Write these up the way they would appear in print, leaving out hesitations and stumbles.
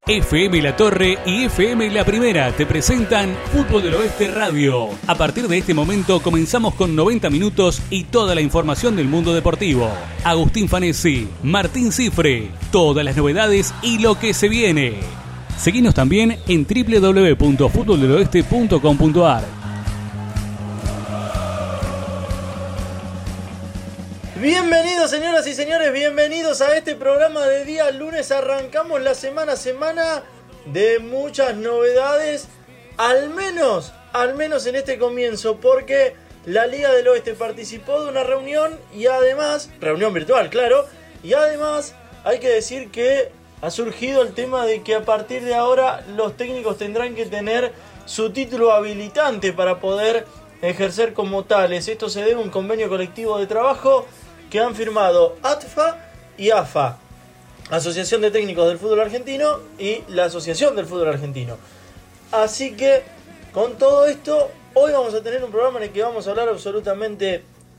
FM La Torre y FM La Primera te presentan Fútbol del Oeste Radio. A partir de este momento comenzamos con 90 minutos y toda la información del mundo deportivo. Agustín Fanesi, Martín Cifre, todas las novedades y lo que se viene. Seguinos también en www.futboldeloeste.com.ar. Bienvenidos, señoras y señores, bienvenidos a este programa de día lunes. Arrancamos la semana de muchas novedades, al menos en este comienzo, porque la Liga del Oeste participó de una reunión y además, reunión virtual, claro, y además hay que decir que ha surgido el tema de que a partir de ahora los técnicos tendrán que tener su título habilitante para poder ejercer como tales. Esto se debe a un convenio colectivo de trabajo que han firmado ATFA y AFA, Asociación de Técnicos del Fútbol Argentino, y la Asociación del Fútbol Argentino. Así que, con todo esto, hoy vamos a tener un programa en el que vamos a hablar absolutamente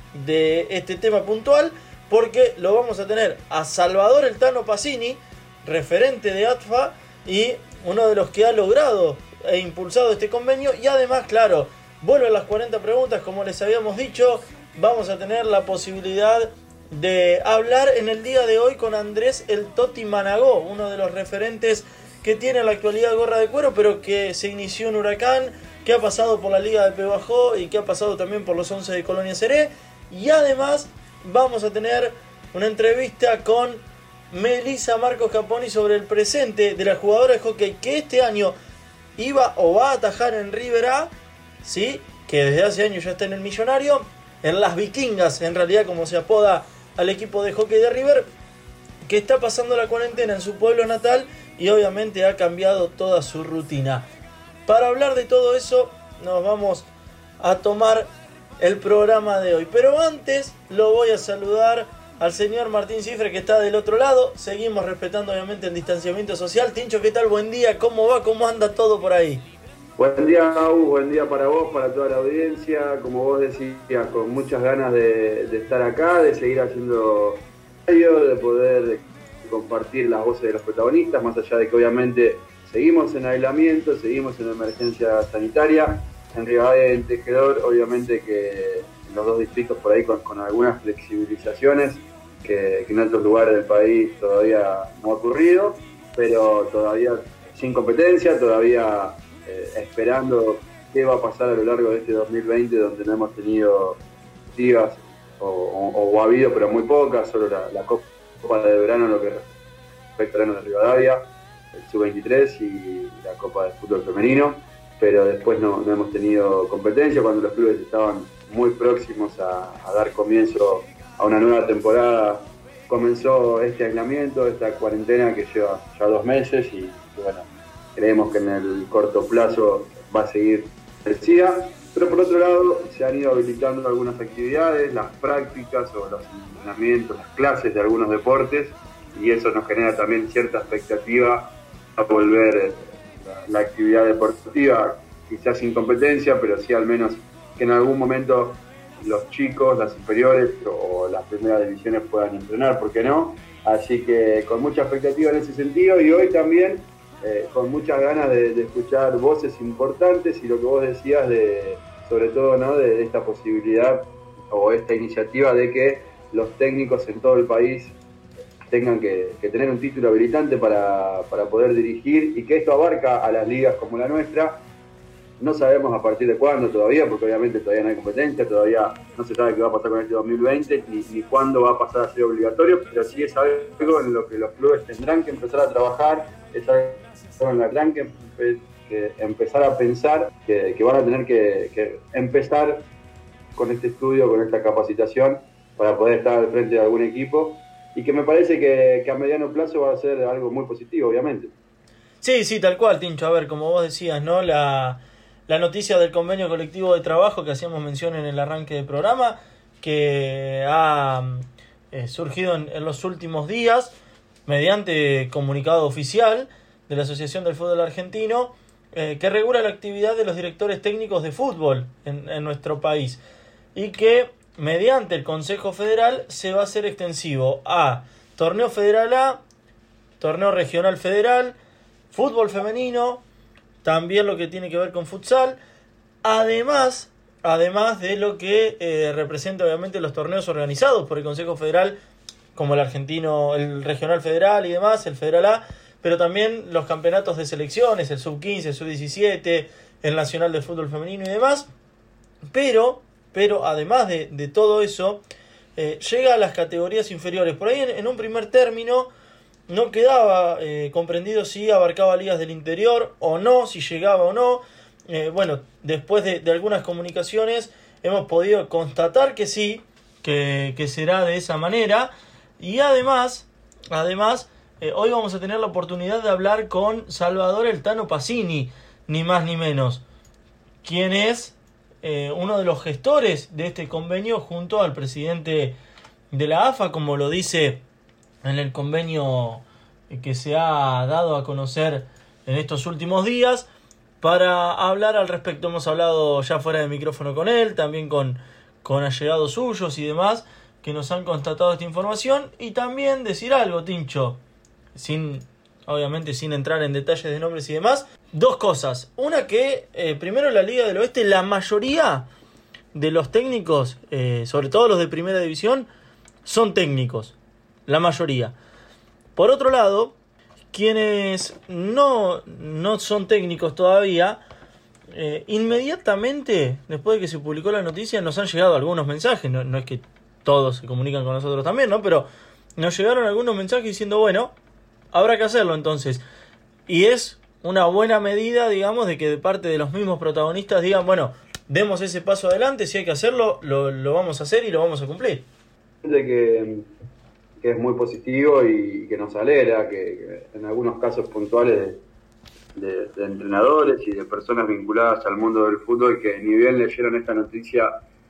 de este tema puntual, porque lo vamos a tener a Salvador El Tano Pacini, referente de ATFA y uno de los que ha logrado e impulsado este convenio, y además, claro, vuelven las 40 preguntas, como les habíamos dicho. Vamos a tener la posibilidad de hablar en el día de hoy con Andrés El Toti Managó, uno de los referentes que tiene en la actualidad Gorra de Cuero, pero que se inició en Huracán, que ha pasado por la Liga de Pehuajó y que ha pasado también por los 11 de Colonia Seré. Y además vamos a tener una entrevista con Melissa Marcos Caponi sobre el presente de la jugadora de hockey que este año iba o va a atajar en River A, ¿sí? Que desde hace años ya está en el Millonario, en las Vikingas, en realidad como se apoda al equipo de hockey de River, que está pasando la cuarentena en su pueblo natal y obviamente ha cambiado toda su rutina. Para hablar de todo eso nos vamos a tomar el programa de hoy, pero antes lo voy a saludar al señor Martín Cifre, que está del otro lado. Seguimos respetando obviamente el distanciamiento social. Tincho, ¿qué tal? Buen día, ¿cómo va? ¿Cómo anda todo por ahí? Buen día, Agus, buen día para vos, para toda la audiencia. Como vos decías, con muchas ganas de estar acá, de seguir haciendo radio, de poder compartir las voces de los protagonistas, más allá de que obviamente seguimos en aislamiento, seguimos en emergencia sanitaria. En Rivadavia y en Tejedor, obviamente que en los dos distritos por ahí con algunas flexibilizaciones que en otros lugares del país todavía no ha ocurrido, pero todavía sin competencia, todavía esperando qué va a pasar a lo largo de este 2020, donde no hemos tenido ligas o ha habido, pero muy pocas, solo la Copa de Verano, lo que respecta al verano de Rivadavia, el Sub-23 y la Copa de Fútbol Femenino, pero después no hemos tenido competencia cuando los clubes estaban muy próximos a dar comienzo a una nueva temporada. Comenzó este aislamiento, esta cuarentena que lleva ya 2 meses y bueno, creemos que en el corto plazo va a seguir crecida, pero por otro lado se han ido habilitando algunas actividades, las prácticas o los entrenamientos, las clases de algunos deportes, y eso nos genera también cierta expectativa a volver la actividad deportiva, quizás sin competencia, pero sí al menos que en algún momento los chicos, las inferiores o las primeras divisiones puedan entrenar, ¿por qué no? Así que con mucha expectativa en ese sentido, y hoy también con muchas ganas de escuchar voces importantes y lo que vos decías sobre todo, ¿no? de esta posibilidad o esta iniciativa de que los técnicos en todo el país tengan que tener un título habilitante para poder dirigir, y que esto abarca a las ligas como la nuestra. No sabemos a partir de cuándo todavía, porque obviamente todavía no hay competencia, todavía no se sabe qué va a pasar con este 2020, ni cuándo va a pasar a ser obligatorio, pero sí es algo en lo que los clubes tendrán que empezar a trabajar, es algo en la gran que empezar a pensar que van a tener que empezar con este estudio, con esta capacitación, para poder estar al frente de algún equipo, y que me parece que a mediano plazo va a ser algo muy positivo, obviamente. Sí, tal cual, Tincho. A ver, como vos decías, ¿no? La noticia del convenio colectivo de trabajo que hacíamos mención en el arranque del programa, que ha surgido en los últimos días mediante comunicado oficial de la Asociación del Fútbol Argentino, que regula la actividad de los directores técnicos de fútbol en nuestro país, y que mediante el Consejo Federal se va a hacer extensivo a Torneo Federal A, Torneo Regional Federal, fútbol femenino, también lo que tiene que ver con futsal, además de lo que representa obviamente los torneos organizados por el Consejo Federal, como el argentino, el regional federal y demás, el Federal A, pero también los campeonatos de selecciones, el sub-15, el sub-17, el nacional de fútbol femenino y demás. Pero además de todo eso, llega a las categorías inferiores. Por ahí en un primer término no quedaba comprendido si abarcaba ligas del interior o no, si llegaba o no. Bueno, después de algunas comunicaciones hemos podido constatar que sí, que será de esa manera. Y además, hoy vamos a tener la oportunidad de hablar con Salvador El Tano Pacini, ni más ni menos, quien es uno de los gestores de este convenio junto al presidente de la AFA, como lo dice en el convenio que se ha dado a conocer en estos últimos días. Para hablar al respecto hemos hablado ya fuera de micrófono con él, también con allegados suyos y demás, que nos han constatado esta información. Y también decir algo, Tincho, obviamente sin entrar en detalles de nombres y demás. Dos cosas. Una, que primero en la Liga del Oeste la mayoría de los técnicos, sobre todo los de primera división, son técnicos. La mayoría. Por otro lado, quienes no son técnicos todavía, inmediatamente después de que se publicó la noticia nos han llegado algunos mensajes. No es que todos se comunican con nosotros también, ¿no? Pero nos llegaron algunos mensajes diciendo, bueno, habrá que hacerlo entonces. Y es una buena medida, digamos, de que de parte de los mismos protagonistas digan, bueno, demos ese paso adelante, si hay que hacerlo, lo vamos a hacer y lo vamos a cumplir. Que es muy positivo y que nos alegra que en algunos casos puntuales de entrenadores y de personas vinculadas al mundo del fútbol, que ni bien leyeron esta noticia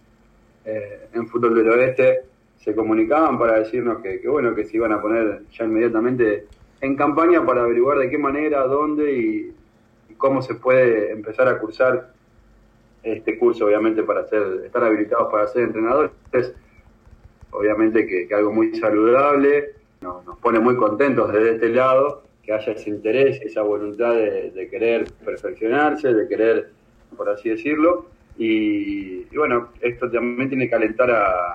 en Fútbol del Oeste, se comunicaban para decirnos que bueno, que se iban a poner ya inmediatamente en campaña para averiguar de qué manera, dónde y cómo se puede empezar a cursar este curso, obviamente para estar habilitados para ser entrenadores. Obviamente que algo muy saludable, nos pone muy contentos desde este lado, que haya ese interés, esa voluntad de querer perfeccionarse, de querer, por así decirlo, y bueno, esto también tiene que alentar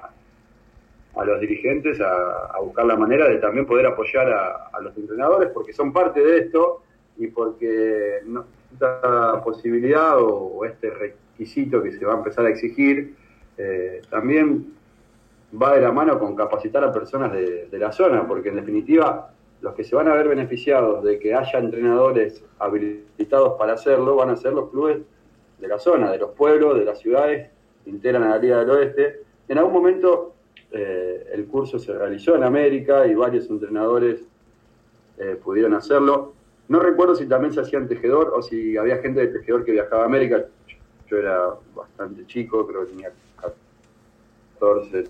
a los dirigentes a buscar la manera de también poder apoyar a los entrenadores, porque son parte de esto y porque esta posibilidad o este requisito que se va a empezar a exigir también va de la mano con capacitar a personas de la zona, porque en definitiva los que se van a ver beneficiados de que haya entrenadores habilitados para hacerlo van a ser los clubes de la zona, de los pueblos, de las ciudades que integran a la Liga del Oeste. En algún momento el curso se realizó en América y varios entrenadores pudieron hacerlo. No recuerdo si también se hacía en Tejedor o si había gente de Tejedor que viajaba a América. Yo era bastante chico, creo que tenía 14,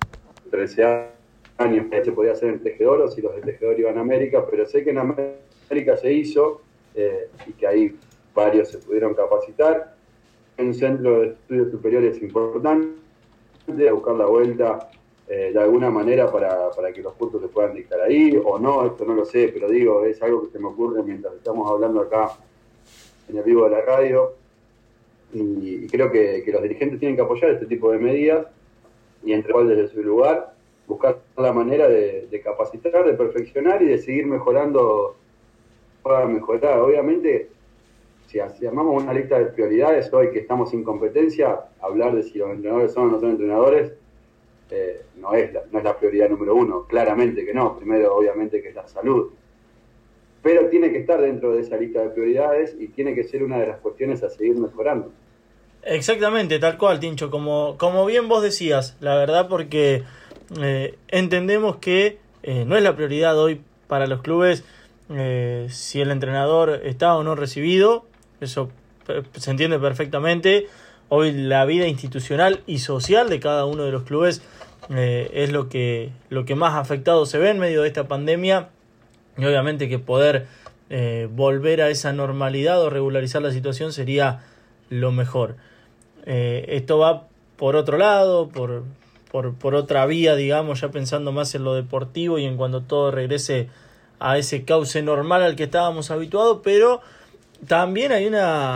13 años que se podía hacer en Tejedor o si los de Tejedor iban a América, pero sé que en América se hizo y que ahí varios se pudieron capacitar. Un centro de estudios superiores importante, a buscar la vuelta de alguna manera para que los cursos se puedan dictar ahí, o no, esto no lo sé, pero digo, es algo que se me ocurre mientras estamos hablando acá en el vivo de la radio, y creo que los dirigentes tienen que apoyar este tipo de medidas, y entre cual desde su lugar, buscar la manera de capacitar, de perfeccionar y de seguir mejorando para mejorar. Obviamente, si armamos una lista de prioridades hoy que estamos sin competencia, hablar de si los entrenadores son o no son entrenadores no es la prioridad número uno, claramente que no. Primero, obviamente, que es la salud. Pero tiene que estar dentro de esa lista de prioridades y tiene que ser una de las cuestiones a seguir mejorando. Exactamente, tal cual, Tincho, como bien vos decías, la verdad, porque entendemos que no es la prioridad hoy para los clubes si el entrenador está o no recibido. Eso se entiende perfectamente. Hoy la vida institucional y social de cada uno de los clubes es lo que más afectado se ve en medio de esta pandemia, y obviamente que poder volver a esa normalidad o regularizar la situación sería lo mejor. Esto va por otro lado, por otra vía, digamos, ya pensando más en lo deportivo y en cuando todo regrese a ese cauce normal al que estábamos habituados, pero también hay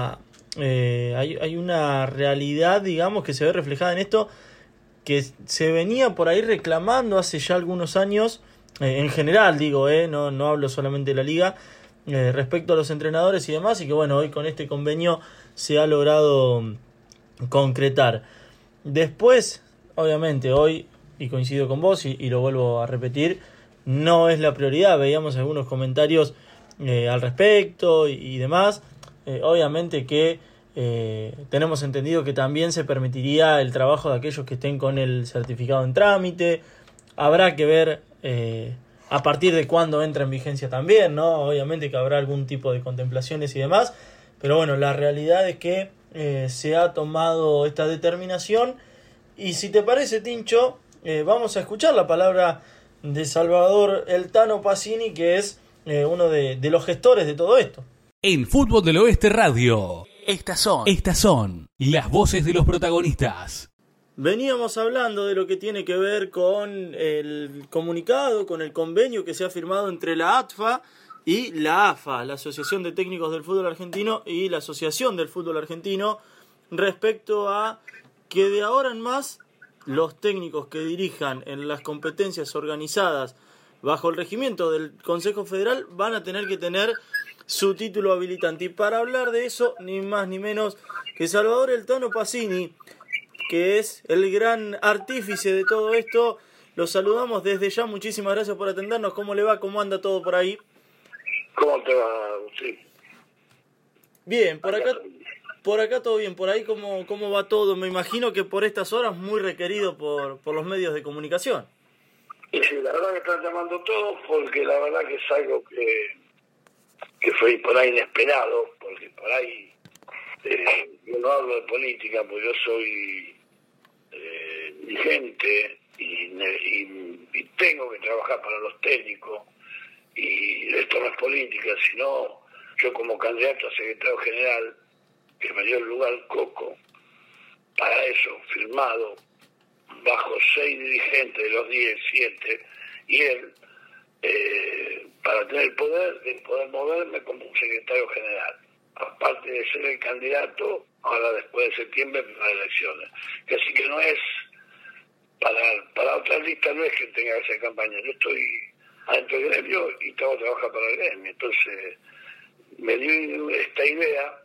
una realidad, digamos, que se ve reflejada en esto, que se venía por ahí reclamando hace ya algunos años, en general digo, no hablo solamente de la liga, respecto a los entrenadores y demás, y que bueno, hoy con este convenio se ha logrado concretar. Después, obviamente, hoy, y coincido con vos, y lo vuelvo a repetir, no es la prioridad. Veíamos algunos comentarios al respecto y demás. Obviamente que tenemos entendido que también se permitiría el trabajo de aquellos que estén con el certificado en trámite. Habrá que ver a partir de cuándo entra en vigencia también, ¿no? Obviamente que habrá algún tipo de contemplaciones y demás, pero bueno, la realidad es que se ha tomado esta determinación. Y si te parece, Tincho, vamos a escuchar la palabra de Salvador El Tano Pacini, que es uno de los gestores de todo esto. En Fútbol del Oeste Radio, estas son las voces de los protagonistas. Veníamos hablando de lo que tiene que ver con el comunicado, con el convenio que se ha firmado entre la ATFA y la AFA, la Asociación de Técnicos del Fútbol Argentino, y la Asociación del Fútbol Argentino, respecto a que de ahora en más los técnicos que dirijan en las competencias organizadas bajo el regimiento del Consejo Federal van a tener que tener su título habilitante. Y para hablar de eso, ni más ni menos que Salvador El Tano Pacini, que es el gran artífice de todo esto. Los saludamos desde ya, muchísimas gracias por atendernos. ¿Cómo le va? ¿Cómo anda todo por ahí? ¿Cómo te va, Agustín? Bien, por acá todo bien. Por ahí, ¿cómo va todo? Me imagino que por estas horas muy requerido por los medios de comunicación. Y sí, la verdad que están llamando todos, porque la verdad que es algo que fue por ahí inesperado, porque por ahí yo no hablo de política, porque yo soy dirigente y tengo que trabajar para los técnicos, y esto no es política, sino yo como candidato a secretario general, que me dio el lugar Coco, para eso, firmado, bajo 6 dirigentes de los 10, 7, y él, para tener el poder de poder moverme como un secretario general, aparte de ser el candidato, ahora después de septiembre, para las elecciones. Que así que no es, para otras listas no es que tenga que hacer campaña, yo estoy adentro del gremio y tengo que trabajar para el gremio. Entonces, me dio esta idea,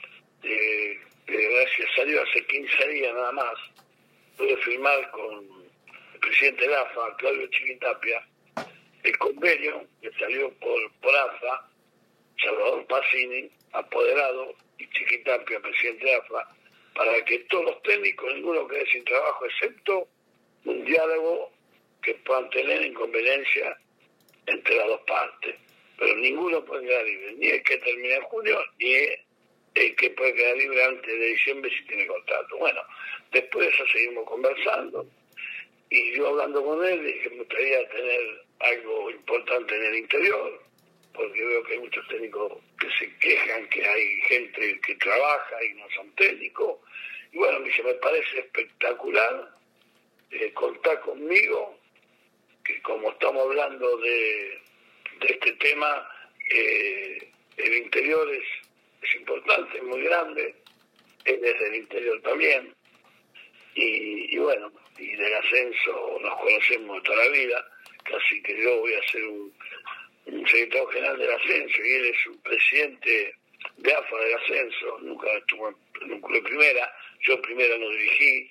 gracias a Dios, hace 15 días nada más, pude firmar con el presidente de la AFA, Claudio Chiquitapia, el convenio que salió por AFA, Salvador Pacini, apoderado, y Chiquitapia, presidente de AFA, para que todos los técnicos, ninguno quede sin trabajo, excepto un diálogo que puedan tener en conveniencia entre las dos partes. Pero ninguno puede quedar libre, ni el que termine en junio, ni el que puede quedar libre antes de diciembre si tiene contrato. Bueno, después de eso seguimos conversando, y yo hablando con él dije que me gustaría tener algo importante en el interior, porque veo que hay muchos técnicos que se quejan que hay gente que trabaja y no son técnicos. Y bueno, me dice, me parece espectacular contar conmigo, que como estamos hablando de este tema, el interior es importante, es muy grande, es desde el interior también, y bueno, y del ascenso nos conocemos toda la vida, casi que yo voy a ser un secretario general del ascenso, y él es un presidente de AFA del ascenso, nunca estuvo en un club de primera, yo primera no dirigí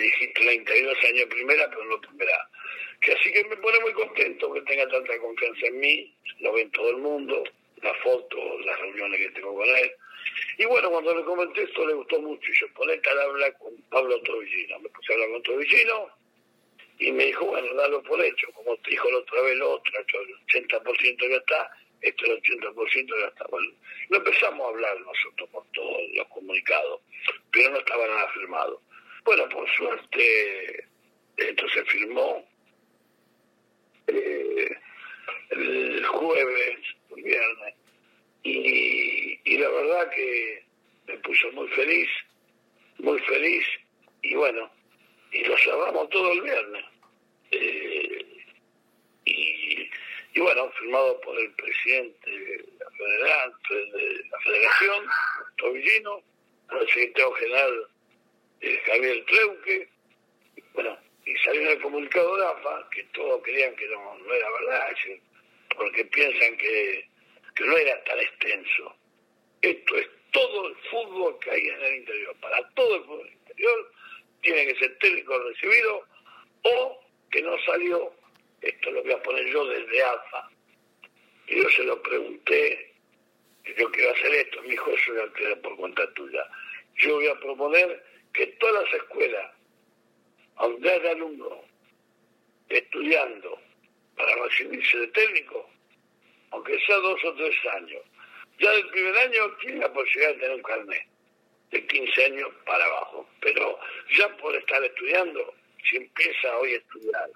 32 años de primera, pero no primera. Que así que me pone muy contento que tenga tanta confianza en mí, lo ve en todo el mundo, las fotos, las reuniones que tengo con él. Y bueno, cuando le comenté esto le gustó mucho, y yo ponete a hablar con Pablo Trovillino. Me puse a hablar con Trovillino y me dijo, bueno, dalo por hecho, como te dijo la otra vez el otro, el 80% ya está, esto el 80% ya está. Bueno, no empezamos a hablar nosotros por todos los comunicados, pero no estaba nada firmado. Bueno, por suerte, esto se firmó el jueves, el viernes, y la verdad que me puso muy feliz, y bueno, y lo cerramos todo el viernes. Y y bueno, firmado por el presidente de la Federación, Tobillino, por el secretario general Javier Treuque, bueno, y salió en el comunicado de AFA, que todos creían que no era verdad, porque piensan que no era tan extenso. Esto es todo el fútbol que hay en el interior. Para todo el fútbol interior tiene que ser técnico recibido o que no salió, esto lo voy a poner yo desde AFA. Y yo se lo pregunté, que yo quiero hacer esto, mi hijo, eso ya queda por cuenta tuya. Yo voy a proponer que todas las escuelas donde haya alumnos estudiando para recibirse de técnico, aunque sea 2 o 3 años, ya del primer año tiene la posibilidad de tener un carnet de 15 años para abajo, pero ya por estar estudiando, si empieza hoy a estudiar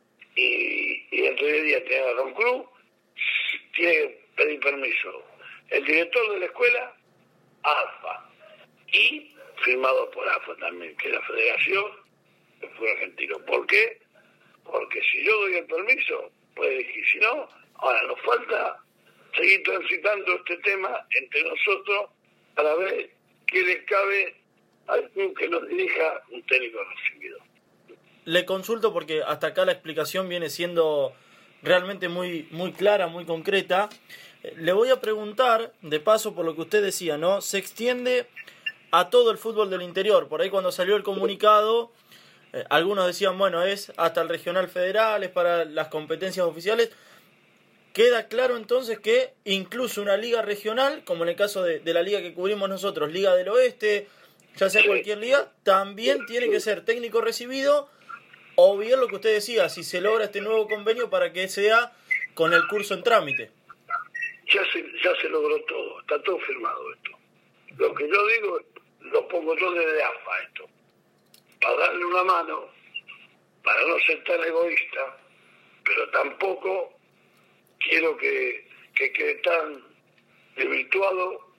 y dentro de 10 días tiene que agarrar un club, tiene que pedir permiso el director de la escuela, AFA, y firmado por AFA también, que es la Federación del Fútbol Argentino. ¿Por qué? Porque si yo doy el permiso, puede elegir, si no, ahora nos falta seguir transitando este tema entre nosotros para ver qué le cabe al club que nos dirija un técnico recibido. Le consulto porque hasta acá la explicación viene siendo realmente muy clara, muy concreta. Le voy a preguntar, de paso, por lo que usted decía, ¿no? Se extiende a todo el fútbol del interior. Por ahí cuando salió el comunicado, algunos decían, bueno, es hasta el regional federal, es para las competencias oficiales. Queda claro entonces que incluso una liga regional, como en el caso de la liga que cubrimos nosotros, Liga del Oeste, ya sea cualquier liga, también tiene que ser técnico recibido, o bien lo que usted decía, si se logra este nuevo convenio para que sea con el curso en trámite. Ya se logró todo, está todo firmado esto. Lo que yo digo, lo pongo yo desde AFA esto, para darle una mano, para no ser tan egoísta, pero tampoco quiero que quede tan desvirtuado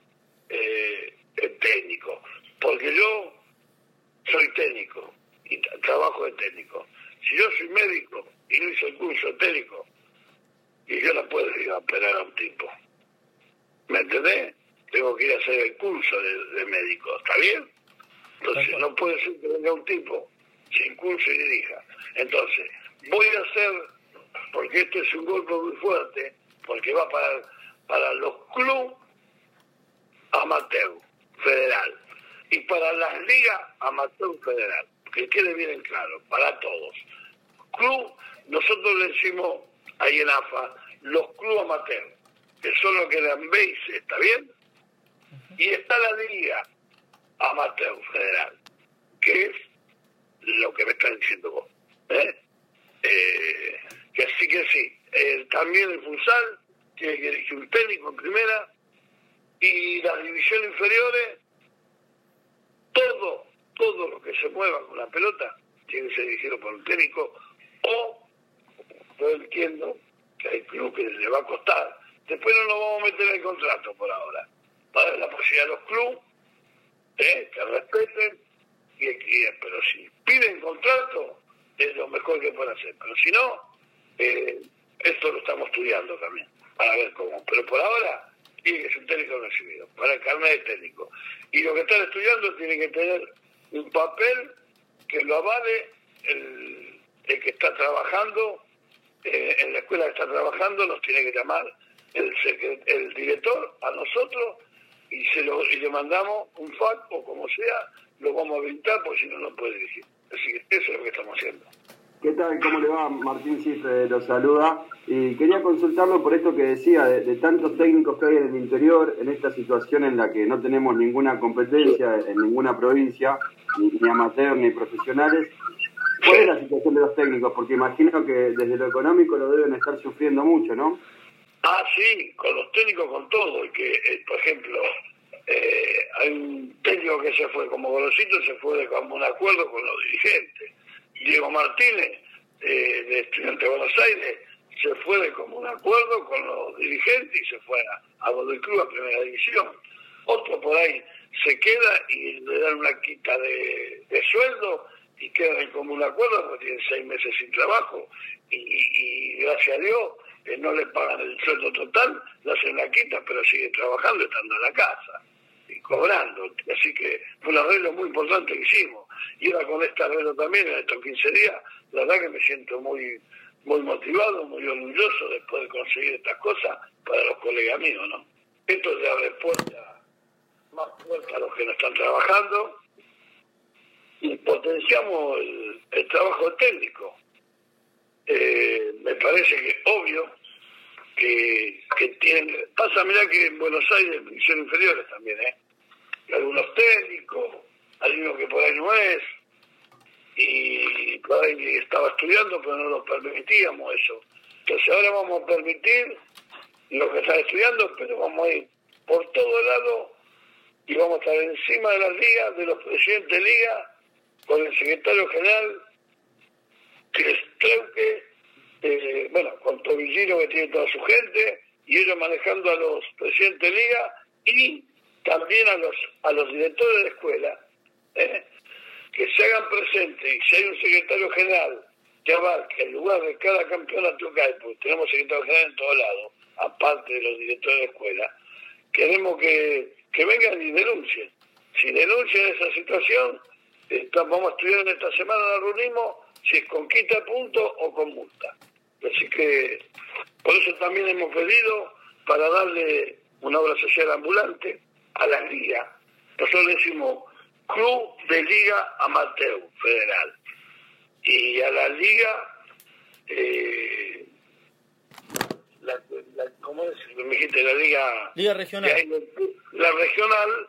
el técnico, porque yo soy técnico y trabajo de técnico. Si yo soy médico y no hice el curso de técnico, y yo no puedo ir a operar a un tipo, ¿me entendés? Tengo que ir a hacer el curso de médico, ¿está bien? Entonces no puede ser que venga un tipo sin curso y dirija. Entonces voy a hacer, porque esto es un golpe muy fuerte, porque va para los clubes amateur federal y para las ligas amateur federal, que quede bien en claro, para todos. Club, nosotros le decimos ahí en AFA, los clubes amateur, que son los que dan base, ¿está bien? Y está la liga amateur federal, que es lo que me están diciendo vos. Que sí, también el futsal tiene que elegir un técnico en primera, y las divisiones inferiores, todo lo que se mueva con la pelota tiene que ser dirigido por un técnico, o yo entiendo que hay club que le va a costar, después no nos vamos a meter en el contrato por ahora, para dar la posibilidad a los clubes que respeten pero si piden contrato es lo mejor que pueden hacer, pero si no, esto lo estamos estudiando también para ver cómo, pero por ahora tiene que ser un técnico recibido para el carnet de técnico, y lo que están estudiando tiene que tener un papel que lo avale el que está trabajando en la escuela que está trabajando, nos tiene que llamar el director a nosotros y le mandamos un fax o como sea, lo vamos a habilitar porque si no, no puede dirigir. Así que eso es lo que estamos haciendo. ¿Qué tal? ¿Cómo le va? Martín Cifre lo saluda. Y quería consultarlo por esto que decía, de tantos técnicos que hay en el interior, en esta situación en la que no tenemos ninguna competencia en ninguna provincia, ni amateur ni profesionales. ¿Cuál es la situación de los técnicos? Porque imagino que desde lo económico lo deben estar sufriendo mucho, ¿no? Ah, sí, con los técnicos, con todo. Y que, por ejemplo, hay un técnico que se fue, como Gorosito, se fue de común acuerdo con los dirigentes. Diego Martínez, de Estudiantes de Buenos Aires, se fue de común acuerdo con los dirigentes y se fue a Godoy Cruz, a Primera División. Otro por ahí se queda y le dan una quita de sueldo y queda en común acuerdo porque tienen 6 meses sin trabajo y gracias a Dios no le pagan el sueldo total, le hacen la quita, pero sigue trabajando estando en la casa y cobrando. Así que fue un arreglo muy importante que hicimos. Y ahora con este arreglo también, en estos 15 días, la verdad que me siento muy motivado, muy orgulloso de poder conseguir estas cosas para los colegas míos, ¿no? Esto le abre más puertas a los que no están trabajando y potenciamos el trabajo técnico. Me parece que es obvio que tienen... Pasa, mirá que en Buenos Aires, divisiones inferiores también, algunos técnicos, hay uno que por ahí no es, y por ahí estaba estudiando, pero no lo permitíamos eso. Entonces ahora vamos a permitir lo que están estudiando, pero vamos a ir por todo lado y vamos a estar encima de las ligas, de los presidentes de liga, con el secretario general, que es Treuque, con Tobillino, que tiene toda su gente, y ellos manejando a los presidentes de liga y también a los directores de escuela, que se hagan presentes, y si hay un secretario general que abarque el lugar de cada campeonato que hay, porque tenemos secretario general en todos lados, aparte de los directores de escuela, queremos que vengan y denuncien. Si denuncian esa situación, vamos a estudiar en esta semana, nos reunimos, si es con quita de puntos o con multa. Así que por eso también hemos pedido para darle una obra social ambulante a las ligas. Nosotros le decimos Club de Liga Amateur Federal. Y a la liga, ¿cómo es? Me dijiste, la Liga Regional. La regional,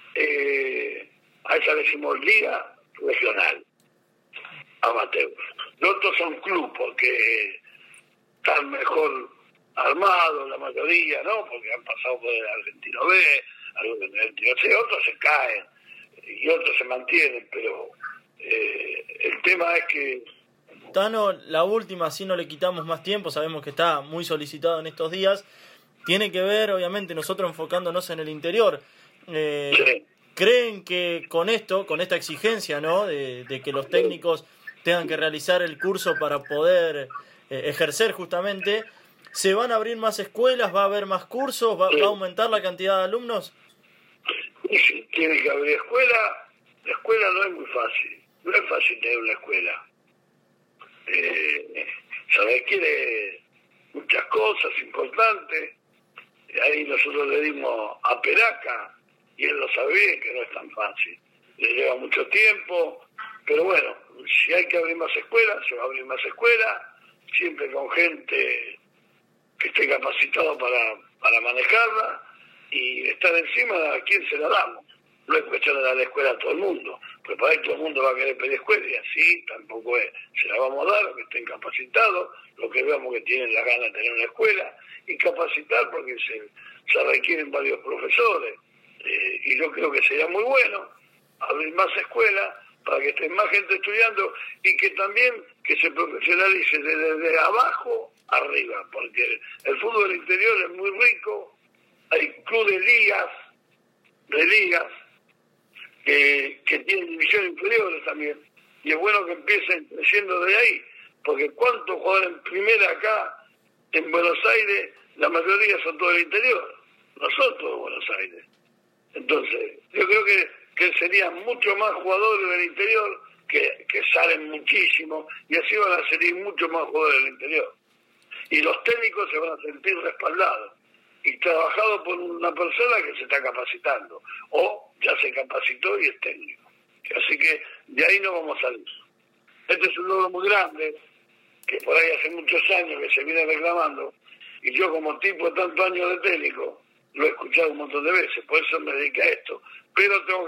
a esa le decimos Liga Regional Amateur. Los otros son club porque están mejor armados, la mayoría, ¿no? Porque han pasado por el Argentino B, algunos en el Argentino C, otros se caen y otros se mantienen, pero el tema es que... Tano, la última, si no le quitamos más tiempo, sabemos que está muy solicitado en estos días, tiene que ver, obviamente, nosotros enfocándonos en el interior. Sí. ¿Creen que con esto, con esta exigencia, ¿no?, de que los técnicos tengan que realizar el curso para poder ejercer justamente, se van a abrir más escuelas, va a haber más cursos, va a aumentar la cantidad de alumnos? Y si tiene que haber escuela, la escuela no es muy fácil, no es fácil tener una escuela. Se requiere muchas cosas importantes. Ahí nosotros le dimos a Peraca y él lo sabe bien que no es tan fácil, le lleva mucho tiempo, pero bueno, si hay que abrir más escuelas, se va a abrir más escuelas, siempre con gente que esté capacitado para manejarla y estar encima de a quién se la damos. No es cuestión de darle escuela a todo el mundo, pero para ahí todo el mundo va a querer pedir escuela y así tampoco es. Se la vamos a dar a los que estén capacitados, los que veamos que tienen la gana de tener una escuela, y capacitar porque se requieren varios profesores. Y yo creo que sería muy bueno abrir más escuelas para que esté más gente estudiando y que también que se profesionalice desde abajo arriba, porque el fútbol interior es muy rico, hay clubes de ligas que tienen divisiones inferiores también, y es bueno que empiecen creciendo de ahí, porque ¿cuántos jugadores en primera acá en Buenos Aires? La mayoría son todos del interior, nosotros de Buenos Aires. Entonces, yo creo que serían mucho más jugadores del interior que salen muchísimo, y así van a salir mucho más jugadores del interior. Y los técnicos se van a sentir respaldados y trabajados por una persona que se está capacitando, o ya se capacitó y es técnico. Así que de ahí no vamos a salir. Este es un logro muy grande, que por ahí hace muchos años que se viene reclamando, y yo como tipo de tantos años de técnico, lo he escuchado un montón de veces, por eso me dediqué a esto. Pero tengo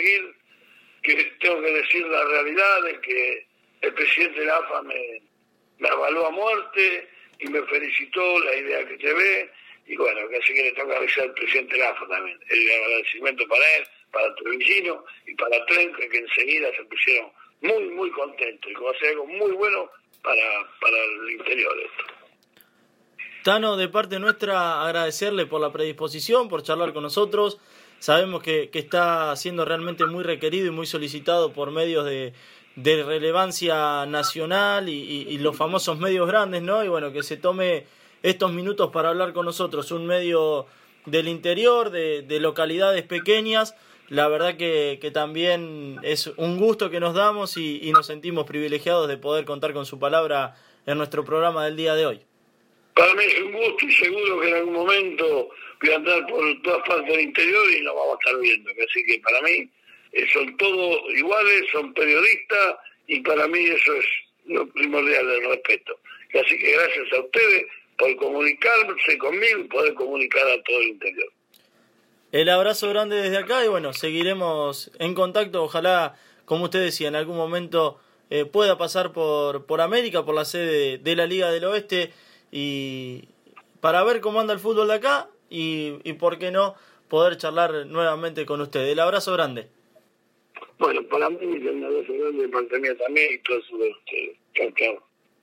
que decir la realidad de que el presidente de la AFA me avaló a muerte y me felicitó la idea que llevé, y bueno, que así que le tengo que avisar al presidente de la AFA también. El agradecimiento para él, para Trevillino y para Trenque, que enseguida se pusieron muy, muy contentos, y como hacer algo muy bueno para el interior de esto. Tano, de parte nuestra, agradecerle por la predisposición, por charlar con nosotros. Sabemos que está siendo realmente muy requerido y muy solicitado por medios de relevancia nacional y los famosos medios grandes, ¿no? Y bueno, que se tome estos minutos para hablar con nosotros, un medio del interior, de localidades pequeñas. La verdad que también es un gusto que nos damos y nos sentimos privilegiados de poder contar con su palabra en nuestro programa del día de hoy. Para mí es un gusto y seguro que en algún momento voy a andar por todas partes del interior y nos vamos a estar viendo. Así que para mí son todos iguales, son periodistas y para mí eso es lo primordial, el respeto. Así que gracias a ustedes por comunicarse conmigo y poder comunicar a todo el interior. El abrazo grande desde acá y bueno, seguiremos en contacto. Ojalá, como usted decía, en algún momento pueda pasar por América, por la sede de la Liga del Oeste, y para ver cómo anda el fútbol de acá y por qué no poder charlar nuevamente con usted. El abrazo grande. Bueno, para mí un abrazo grande de parte mía también y todo eso de ustedes. Chao, chao.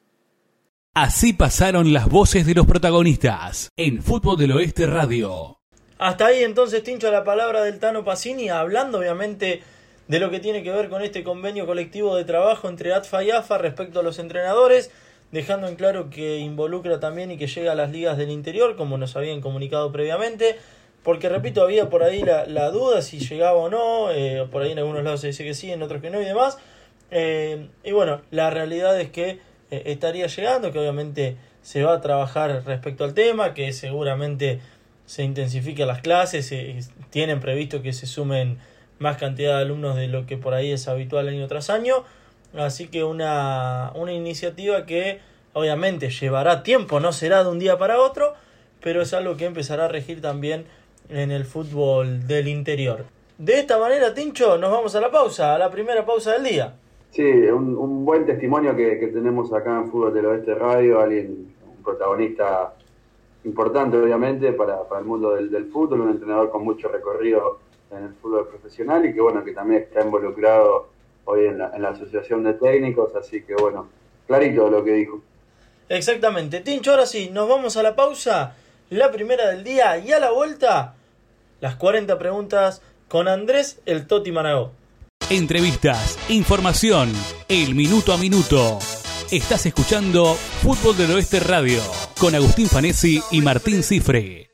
Así pasaron las voces de los protagonistas en Fútbol del Oeste Radio. Hasta ahí entonces, Tincho, la palabra del Tano Pacini, hablando obviamente de lo que tiene que ver con este convenio colectivo de trabajo entre ATFA y AFA respecto a los entrenadores, dejando en claro que involucra también y que llega a las ligas del interior, como nos habían comunicado previamente, porque repito, había por ahí la duda si llegaba o no, por ahí en algunos lados se dice que sí, en otros que no y demás, y bueno, la realidad es que estaría llegando, que obviamente se va a trabajar respecto al tema, que seguramente se intensifican las clases, tienen previsto que se sumen más cantidad de alumnos de lo que por ahí es habitual año tras año, así que una iniciativa que obviamente llevará tiempo, no será de un día para otro, pero es algo que empezará a regir también en el fútbol del interior. De esta manera, Tincho, nos vamos a la pausa, a la primera pausa del día. Sí, un buen testimonio que tenemos acá en Fútbol del Oeste Radio, un protagonista importante obviamente para el mundo del fútbol, un entrenador con mucho recorrido en el fútbol profesional y que bueno, que también está involucrado hoy en la asociación de técnicos, así que bueno, clarito lo que dijo. Exactamente, Tincho, ahora sí, nos vamos a la pausa, la primera del día, y a la vuelta, las 40 preguntas con Andrés el Toti Maragó. Entrevistas, información, el minuto a minuto. Estás escuchando Fútbol del Oeste Radio con Agustín Fanesi y Martín Cifre.